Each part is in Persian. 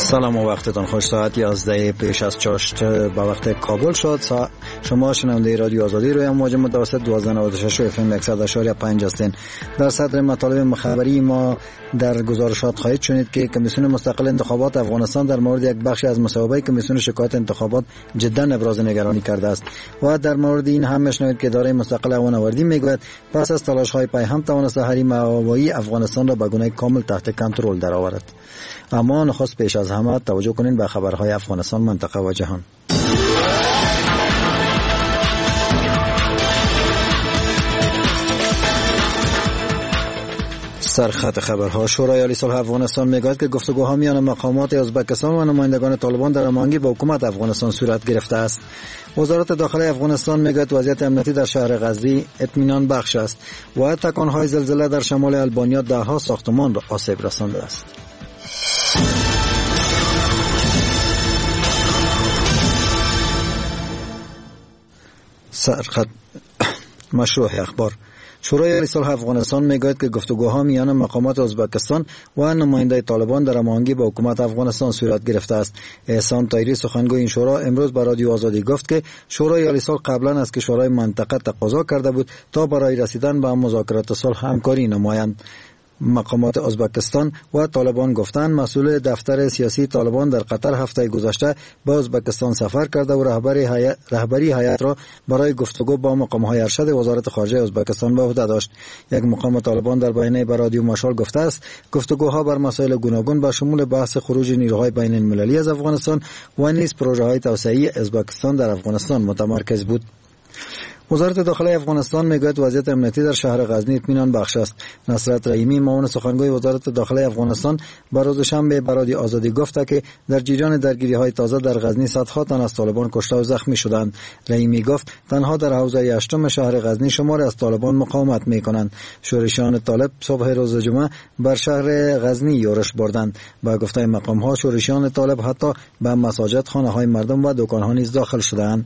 سلام و وقتتان خوش. ساعت 11 پیش از چاشت به وقت کابل شد. شما شنونده رادیو آزادی روی امواج متوسط 1296 اف ام 100.5 هستین. در صدر مطالب خبری ما در گزارشات خواهید شنید که کمیسیون مستقل انتخابات افغانستان در مورد یک بخشی از مصوبه کمیسیون شکایت انتخابات جدا ابراز نگرانی کرده است و در مورد این هم میشنوید که اداره مستقل هوانوردی میگوید پس از تلاش‌های پیهم توانسته حریم هوایی افغانستان را به گونه کامل تحت کنترل درآورد. اما نخست پیش از همه توجه کنین به خبرهای افغانستان، منطقه و جهان. سرخط خبرها. شورای عالی صلح افغانستان میگوید که گفتگوها میان مقامات ازبکستان و نمایندگان طالبان در هماهنگی با حکومت افغانستان صورت گرفته است. وزارت داخلی افغانستان میگوید وضعیت امنیتی در شهر غزنی اطمینان بخش است و تکانهای زلزله در شمال البانیا دهها ساختمان را آسیب رسانده است. سرخط مشروع اخبار. شورای عالی صلح افغانستان میگوید که گفتگوها میان مقامات ازبکستان و نماینده طالبان در هماهنگی با حکومت افغانستان صورت گرفته است. احسان طاهری سخنگوی این شورا امروز به رادیو آزادی گفت که شورای عالی صلح قبلا از کشورهای منطقه تقاضا کرده بود تا برای رسیدن به مذاکرات صلح همکاری نمایند. مقامات ازبکستان و طالبان گفتند مسئول دفتر سیاسی طالبان در قطر هفته گذشته به ازبکستان سفر کرده و رهبری هیئت را برای گفتگو با مقامهای ارشد وزارت خارجه ازبکستان به عهده داشت. یک مقام طالبان در بیانیه به رادیو مشال گفته است گفتگوها بر مسائل گوناگون با شمول بحث خروج نیروهای بین المللی از افغانستان و نیز پروژه‌های توسعه‌ای ازبکستان در افغانستان متمرکز بود. وزارت داخلی افغانستان میگوید وضعیت امنیتی در شهر غزنی اطمینان بخش است. نصرت رحیمی معاون سخنگوی وزارت داخلی افغانستان به روز شنبه به رادیو آزادی گفت که در جریان درگیری‌های تازه در غزنی صدها تن از طالبان کشته و زخمی شدند. رحیمی گفت تنها در حوزه 8 شهر غزنی شماری از طالبان مقاومت می‌کنند. شورشیان طالب صبح روز جمعه بر شهر غزنی یورش بردند. با گفته مقام‌ها شورشیان طالب حتی به مساجد، خانه‌های مردم و دکان‌ها نیز داخل شدند.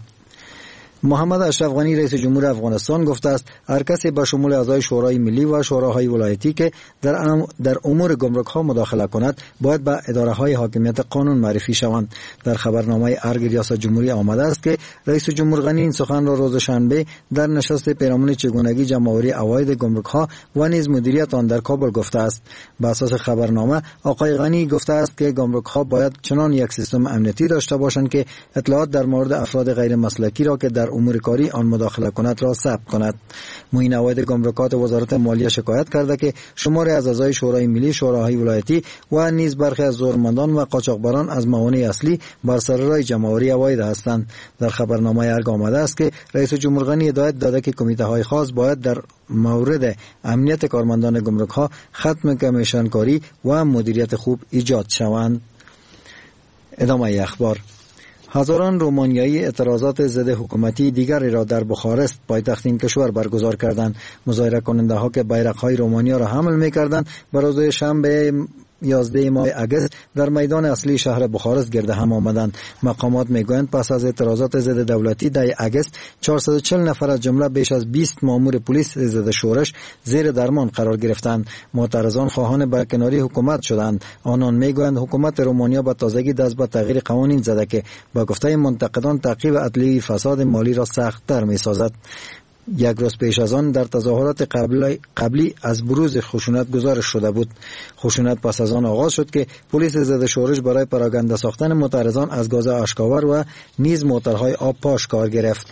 محمد اشرف غنی رئیس جمهور افغانستان گفته است هر کسی به شمول اعضای شورای ملی و شوراهای ولایتی که در امور گمرک‌ها مداخله کند باید به اداره‌های حاکمیت قانون معرفی شوند. در خبرنامه ارگ ریاست جمهوری آمده است که رئیس جمهور غنی این سخن را روز شنبه در نشست پیرامون چگونگی جمع‌آوری عواید گمرک‌ها و نیز مدیریت آن در کابل گفته است. بر اساس خبرنامه آقای غنی گفته است که گمرک‌ها باید چنان یک سیستم امنیتی داشته باشند که اطلاعات در مورد افراد غیر مسلکی را که در امور کاری آن مداخله کند را ثبت کند. معین عواید گمرکات وزارت مالیه شکایت کرده که شماری از اعضای شورای ملی، شوراهای ولایتی و نیز برخی از زورمندان و قاچاقبران از موانع اصلی بر سر راه جمع‌آوری عواید هستند. در خبرنامه ارگ آمده است که رئیس جمهور غنی هدایت داده که کمیته‌های خاص باید در مورد امنیت کارمندان گمرک‌ها، ختم کمیشن کاری و مدیریت خوب ایجاد شوند. ادامه اخبار. هزاران رومانیایی اعتراضات ضد حکومتی دیگری را در بخارست پایتخت این کشور برگزار کردند. مظاهره کننده ها که بیرق‌های رومانیا را حمل می‌کردند بر روز شنبه 11 ماه اگست در میدان اصلی شهر بخارست گرد هم آمدند. مقامات میگویند پس از اعتراضات ضد دولتی در اگست 440 نفر از جمله بیش از 20 مامور پلیس ضد شورش زیر درمان قرار گرفتند. معترضان خواهان برکناری حکومت شدند. آنان میگویند حکومت رومانیا به تازگی دست به تغییر قوانین زده که با گفته منتقدان تعقیب عدلیه فساد مالی را سخت‌تر می‌سازد. یک روز پیش از آن در تظاهرات قبلی از بروز خشونت گزارش شده بود. خشونت پس از آن آغاز شد که پلیس ضد شورش برای پراگنده ساختن معترضان از گاز اشک‌آور و نیز موترهای آب پاش کار گرفت.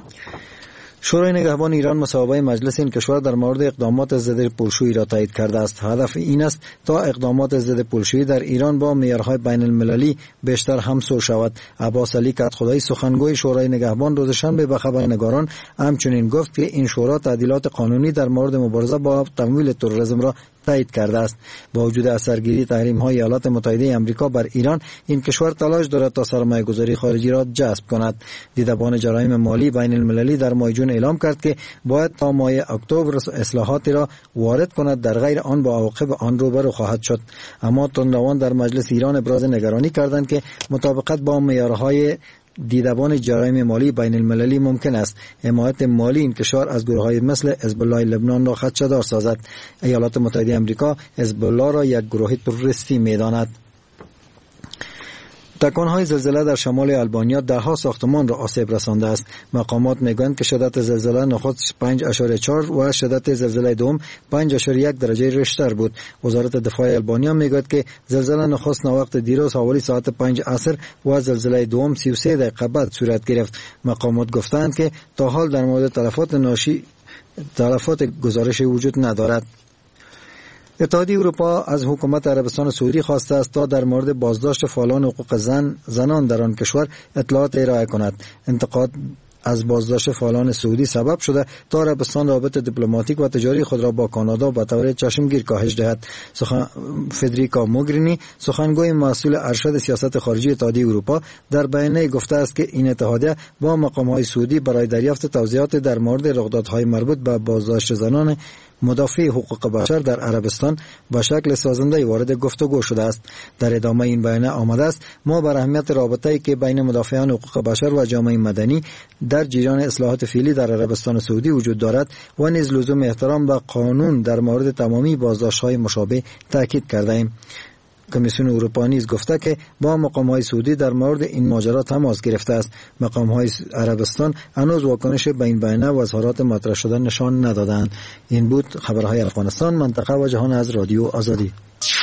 شورای نگهبان ایران مصوبه مجلس این کشور در مورد اقدامات ضد پولشویی را تایید کرده است. هدف این است تا اقدامات ضد پولشویی در ایران با معیارهای بین المللی بیشتر همسو شود. عباس علی کدخدایی سخنگوی شورای نگهبان روز شنبه به خبرنگاران همچنین گفت که این شورا تعدیلات قانونی در مورد مبارزه با تمویل تروریسم را تایید کرده است. با وجود اثرگیری تحریم‌های ایالات متحده آمریکا بر ایران، این کشور تلاش دارد تا سرمایه‌گذاری خارجی را جذب کند. دیدبان جرایم مالی بین المللی در ماه جون اعلام کرد که باید تا ماه اکتبر اصلاحاتی را وارد کند، در غیر آن با عواقب آن روبرو خواهد شد. اما تندروان در مجلس ایران ابراز نگرانی کردند که مطابقت با معیارهای دیدبان جرایم مالی بین المللی ممکن است حمایت مالی این کشور از گروه‌های مثل حزب الله لبنان را خدشه‌دار سازد. ایالات متحده آمریکا حزب الله را یک گروه تروریستی می‌داند. تکان‌های زلزله در شمال آلبانیا ده‌ها ساختمان را آسیب رسانده است. مقامات میگویند که شدت زلزله نخست 5.4 و شدت زلزله دوم 5.1 درجه ریشتر بود. وزارت دفاع آلبانیا میگوید که زلزله نخست وقت دیروز حوالی ساعت 5 عصر و زلزله دوم 33 دقیقه بعد صورت گرفت. مقامات گفتند که تا حال در مورد تلفات گزارش وجود ندارد. اتحادیه اروپا از حکومت عربستان سعودی خواسته است تا در مورد بازداشت فعالان حقوق زنان در آن کشور اطلاعات ارائه کند. انتقاد از بازداشت فعالان سعودی سبب شده تا عربستان رابط دیپلماتیک و تجاری خود را با کانادا به طور چشمگیر کاهش دهد. فدریکا موگرینی سخنگوی مسئول ارشد سیاست خارجی اتحادیه اروپا در بیانیه گفته است که این اتحادیه با مقام‌های سعودی برای دریافت توضیحات در مورد رخدادهای مربوط به بازداشت زنان مدافع حقوق بشر در عربستان به شکل سازنده وارد گفتگو شده است. در ادامه این بیانیه آمده است: ما بر اهمیت رابطه‌ای که بین مدافعان حقوق بشر و جامعه مدنی در جریان اصلاحات فعلی در عربستان سعودی وجود دارد و نیز لزوم احترام به قانون در مورد تمامی بازداشت‌های مشابه تاکید کرده‌ایم. کمیسیون اروپا نیز گفته که با مقام‌های سعودی در مورد این ماجرا تماس گرفته است. مقام‌های عربستان هنوز واکنش به این بیانیه و اظهارات مطرح شده نشان ندادند. این بود خبرهای افغانستان، منطقه و جهان از رادیو آزادی.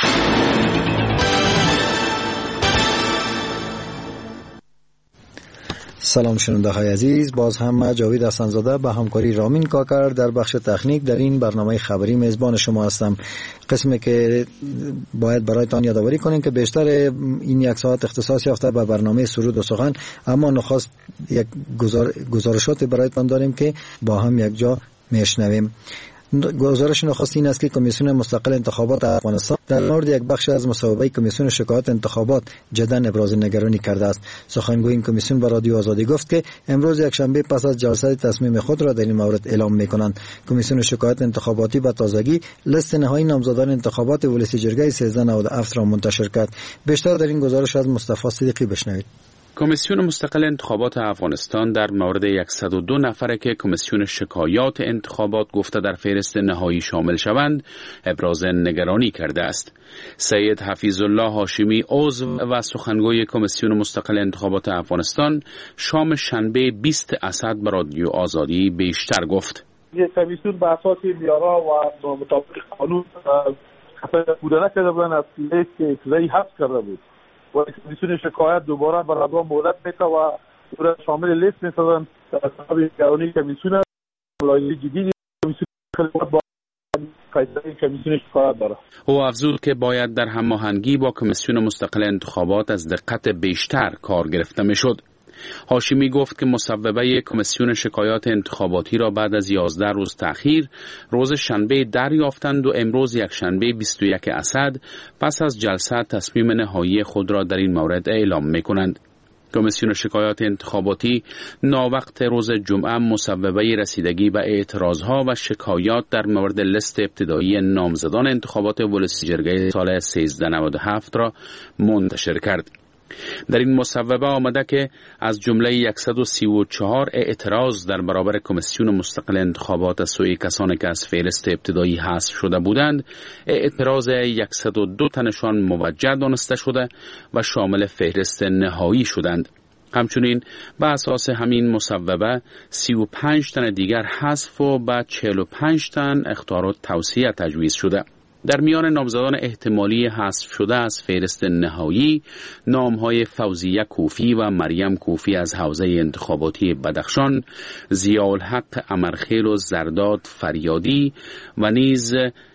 سلام شنونده‌های عزیز، باز هم جاوید حسن‌زاده به همکاری رامین کاکر در بخش تکنیک در این برنامه خبری میزبان شما هستم. قسمی که باید برایتان یادآوری کنیم که بیشتر این یک ساعت اختصاص یافته به برنامه سرود و سخن، اما نخست یک گزارشات برایتان داریم که با هم یک جا میشنویم. گزارش نخست این است که کمیسیون مستقل انتخابات افغانستان در مورد یک بخش از مصوبه کمیسیون شکایات انتخابات جداً ابراز نگرانی کرده است. سخنگوی این کمیسیون به رادیو آزادی گفت که امروز یک شنبه پس از جلسه تصمیم خود را در این مورد اعلام می‌کنند. کمیسیون شکایات انتخاباتی به تازگی لیست نهایی نامزدان انتخابات ولسی جرگه 1397 را منتشر کرد. بیشتر در این گزارش از مصطفی صدیقی بشنوید. کمیسیون مستقل انتخابات افغانستان در مورد 102 نفره که کمیسیون شکایات انتخابات گفته در فهرست نهایی شامل شوند ابراز نگرانی کرده است. سید حفیظالله هاشمی عضو و سخنگوی کمیسیون مستقل انتخابات افغانستان شام شنبه 20 اسد به رادیو آزادی بیشتر گفت. کمیسیون به اساس معیارها و مطابق قانون پوره نکرده بودن، از لیست ابتدایی حذف کرده بود و کمیسیون شکایت دوباره برای مهلت میده و دوباره شامل لیست میسازن. در حساب نگرانی کمیسیون ملاحظه جدید کمیسیون با قاعده کمیسیون شکایت داره. او افزود که باید در هماهنگی با کمیسیون مستقل انتخابات از دقت بیشتر کار گرفته میشد. هاشمی گفت که مصوبه کمیسیون شکایات انتخاباتی را بعد از 11 روز تأخیر روز شنبه دریافتند و امروز یک شنبه 21 اسد پس از جلسه تصمیم نهایی خود را در این مورد اعلام می‌کنند. کمیسیون شکایات انتخاباتی ناوقت روز جمعه مصوبه رسیدگی به اعتراضها و شکایات در مورد لیست ابتدایی نامزدان انتخابات ولسی جرگه سال 1397 را منتشر کرد. در این مصوبه آمده که از جمله 134 اعتراض در برابر کمیسیون مستقل انتخابات از سوی کسانی که از فهرست ابتدایی حذف شده بودند، اعتراض 102 تنشان موجه دانسته شده و شامل فهرست نهایی شدند. همچنین به اساس همین مصوبه 35 تن دیگر حذف و به 45 تن اخطار و توصیه تجویز شده. در میان نامزدان احتمالی حذف شده از فهرست نهایی نام‌های فوزیه کوفی و مریم کوفی از حوزه انتخاباتی بدخشان، ضیاءالحق امرخیل و زرداد فریادی و نیز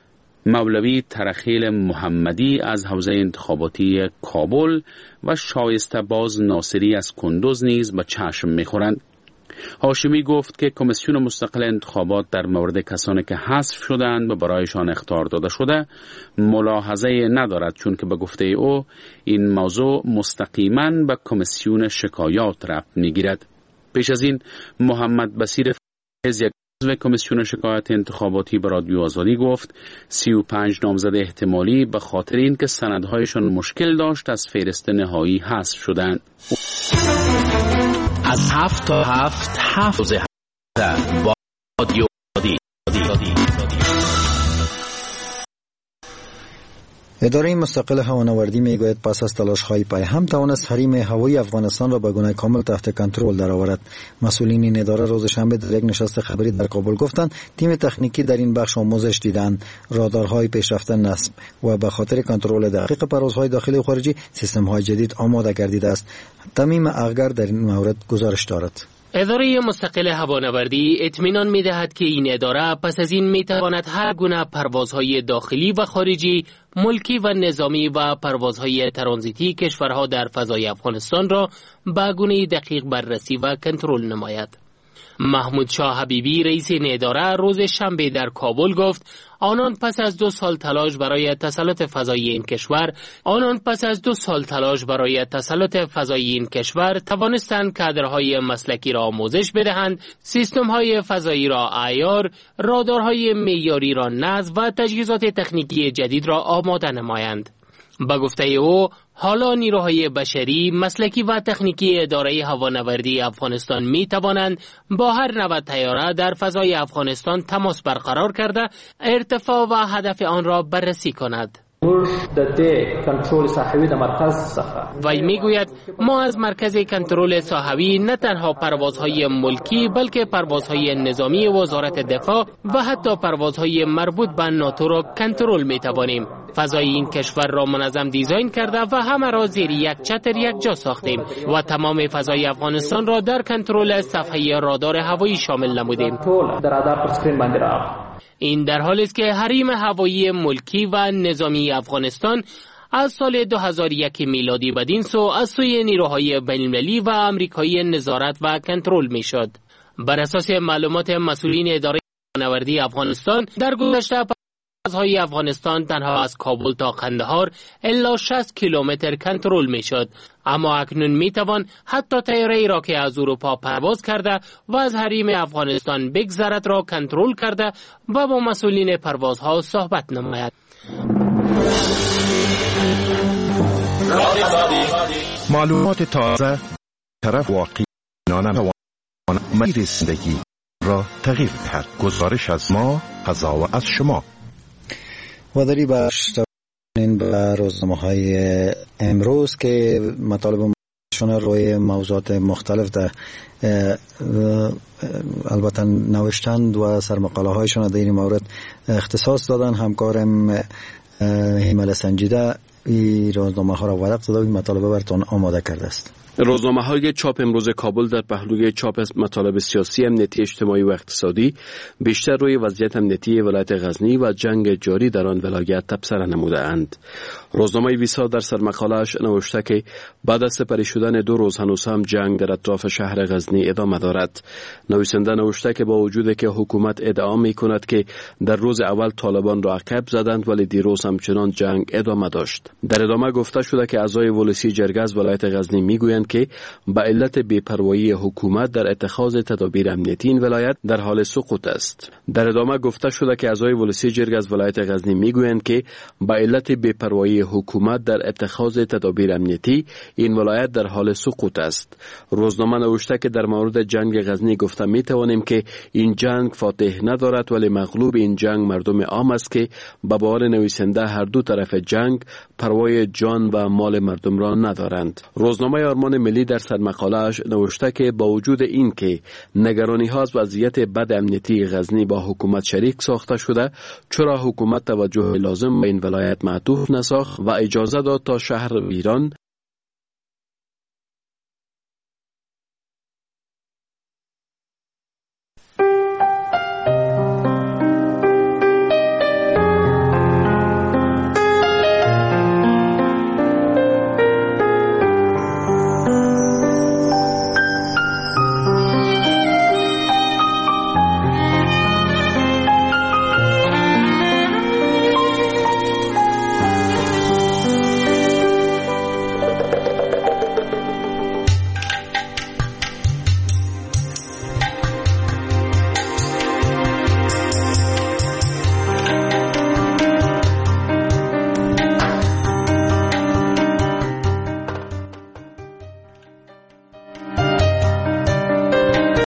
مولوی ترخیل محمدی از حوزه انتخاباتی کابل و شایسته باز ناصری از کندوز نیز به چشم می‌خورند. هاشمی گفت که کمیسیون مستقل انتخابات در مورد کسانی که حذف شدند و برایشان اخطار داده شده ملاحظه ندارد، چون که به گفته او این موضوع مستقیما به کمیسیون شکایات ربط میگیرد. پیش از این محمد بصیر فیض یک عضو کمیسیون شکایات انتخاباتی به رادیو آزادی گفت 35 نامزد احتمالی به خاطر اینکه سندهایشان مشکل داشت از فهرست نهایی حذف شدند. از 7 تا 7 با رادیو آزادی. اداره مستقل هوانوردی میگوید پس از تلاش‌های پیهم توانست حریم هوایی افغانستان را به گونه کامل تحت کنترل درآورد. مسئولین این اداره روز شنبه در یک نشست خبری در کابل گفتند تیم تکنیکی در این بخش آموزش دیدند، رادارهای پیشرفته نصب و به خاطر کنترل دقیق پروازهای داخلی و خارجی سیستم‌های جدید آماده گردیده است. تمیم اغگر در این مورد گزارش دارد. اداره مستقل هوانوردی اطمینان می‌دهد که این اداره پس از این می‌تواند هر گونه پروازهای داخلی و خارجی، ملکی و نظامی و پروازهای ترانزیتی کشورها در فضای افغانستان را به گونه دقیق بررسی و کنترل نماید. محمود شاه حبیبی رئیس این اداره روز شنبه در کابل گفت آنان پس از 2 سال تلاش برای تسلط فضایی این کشور توانستند کادرهای مسلکی را آموزش بدهند، سیستم‌های فضایی را عیار، رادارهای معیاری را نصب و تجهیزات تکنیکی جدید را آماده نمایند. با گفته او حالا نیروهای بشری، مسلکی و تکنیکی اداره هوانوردی افغانستان می توانند با هر نوع طیاره در فضای افغانستان تماس برقرار کرده ارتفاع و هدف آن را بررسی کند. وی میگوید ما از مرکز کنترل ساحوی نه تنها پروازهای ملکی بلکه پروازهای نظامی وزارت دفاع و حتی پروازهای مربوط به ناتو را کنترل می توانیم. فضای این کشور را منظم دیزاین کرده و همه را زیر یک چتر یک جا ساختیم و تمام فضای افغانستان را در کنترل صفحه رادار هوایی شامل نمودیم. این در حالی است که حریم هوایی ملکی و نظامی افغانستان از سال 2001 میلادی بدین سو از سوی نیروهای بین‌المللی و آمریکایی نظارت و کنترل میشد. بر اساس معلومات مسئولین اداره هوانوردی افغانستان در گذشته پروازهای افغانستان تنها از کابل تا قندهار الا 60 کیلومتر کنترل میشد، اما اکنون میتوان حتی طیاره‌ای را که از اروپا پرواز کرده و از حریم افغانستان بگذرد را کنترل کرده و با مسئولین پروازها صحبت نماید. معلومات تازه طرف واقعی زندگی را تغییر دهد. گزارش از ما، قضا از شما. و داری به روزنامه‌های امروز که مطالب شون روی موضوعات مختلف در البته نوشتند و سرمقاله هایشون در این مورد اختصاص دادن. همکارم هیمال سنجیده این روزنامه ها را ورق زده و این مطالب براتون آماده کرده است. روزنامه های چاپ امروز کابل در پهلوی چاپ مطالب سیاسی، امنیتی، اجتماعی و اقتصادی بیشتر روی وضعیت امنیتی ولایت غزنی و جنگ جاری در آن ولایت تبصره نموده اند. روزنامه ویسا در سرمقاله‌اش نوشته که بعد از سپری شدن 2 روز هنوز هم جنگ در اطراف شهر غزنی ادامه دارد. نویسنده نوشته که با وجود که حکومت ادعا می‌کند که در روز اول طالبان را عقب زدند ولی دیروز همچنان جنگ ادامه داشت. در ادامه گفته شده که اعضای ولسی جرگه از ولایت غزنی می‌گویند که به علت بی‌پروایی حکومت در اتخاذ تدابیر امنیتی این ولایت در حال سقوط است. در ادامه گفته شده که اعضای ولسی جرگه از ولایت غزنی می‌گویند که به علت بی‌پروایی حکومت در اتخاذ تدابیر امنیتی این ولایت در حال سقوط است. روزنامه نوشته که در مورد جنگ غزنی گفته می‌توانیم که این جنگ فاتح ندارد ولی مغلوب این جنگ مردم عام است که به باور نویسنده هر دو طرف جنگ پروای جان و مال مردم را ندارند. روزنامه آرمان ملی در سرمقاله‌اش نوشته که با وجود این که نگرانی‌ها از وضعیت بد امنیتی غزنی با حکومت شریک ساخته شده، چرا حکومت توجه لازم به این ولایت معطوف نساخت و اجازه داد تا شهر ویران